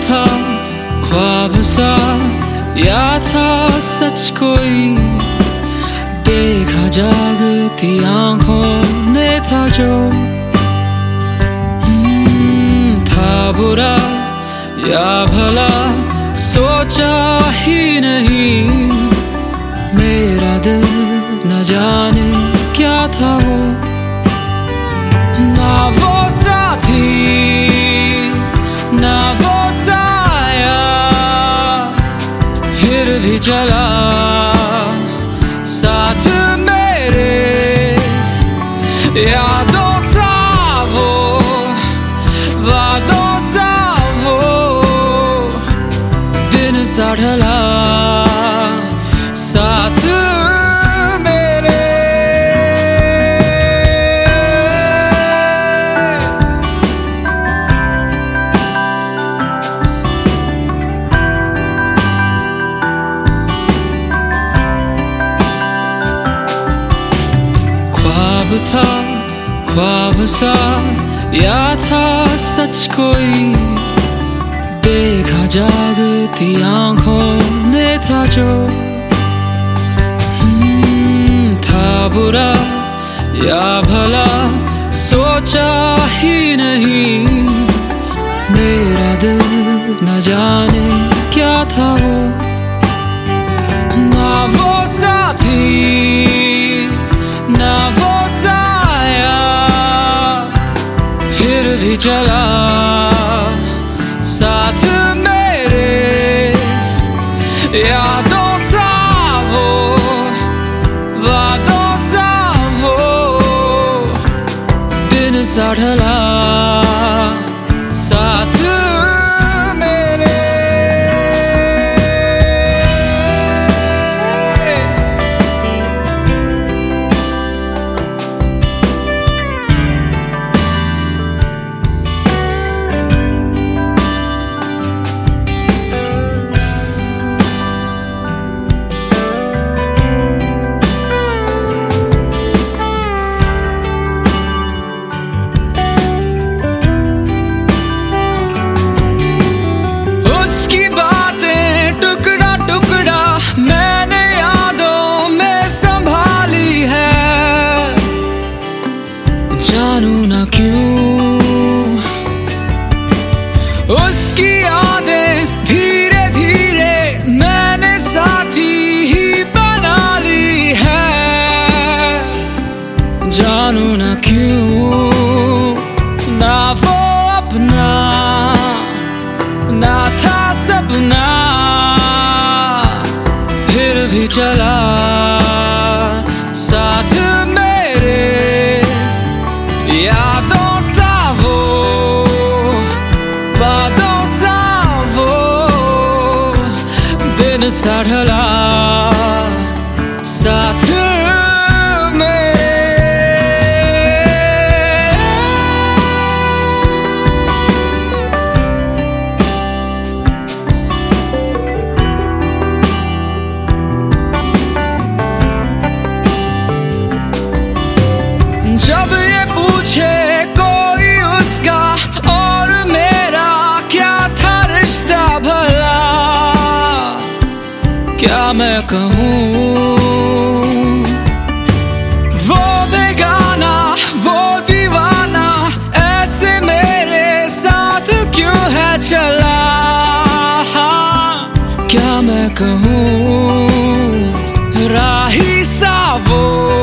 था ख्वाब सा या था सच कोई, देखा जागती आंखों ने था जो। था बुरा या भला सोचा ही नहीं, मेरा दिल न जाने क्या था वो। ना वो साथी ना वो साया, फिर भी चला साथ मेरे। यादों सा वो वादों सा वो, दिन सा ढला साथ मेरे। ख्वाब था ख्वाब सा या था सच कोई, देखा जागती आंखों ने था जो। था बुरा या भला सोचा ही नहीं, मेरा दिल न जाने क्या था वो। ना वो साथी ना वो साया, फिर भी चला साथ मेरे। यादों सा वो वादों सा वो, दिन सा ढला साथ मेरे। जानू न क्यों उसकी यादें धीरे धीरे मैंने साथी ही बना ली है। जानू न क्यों ना वो अपना ना था सपना, फिर भी चला साथ मेरे। यादों सा वो वादों सा वो, दिन सा ढला साथ मेरे। जब ये पूछे कोई उसका और मेरा क्या था रिश्ता भला, क्या मैं कहूँ। वो बेगाना वो दीवाना ऐसे मेरे साथ क्यों है चला, क्या मैं कहूँ। राही सा वो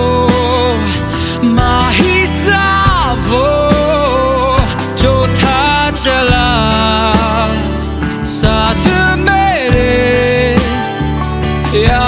माही सा वो, जो था चला साथ मेरे।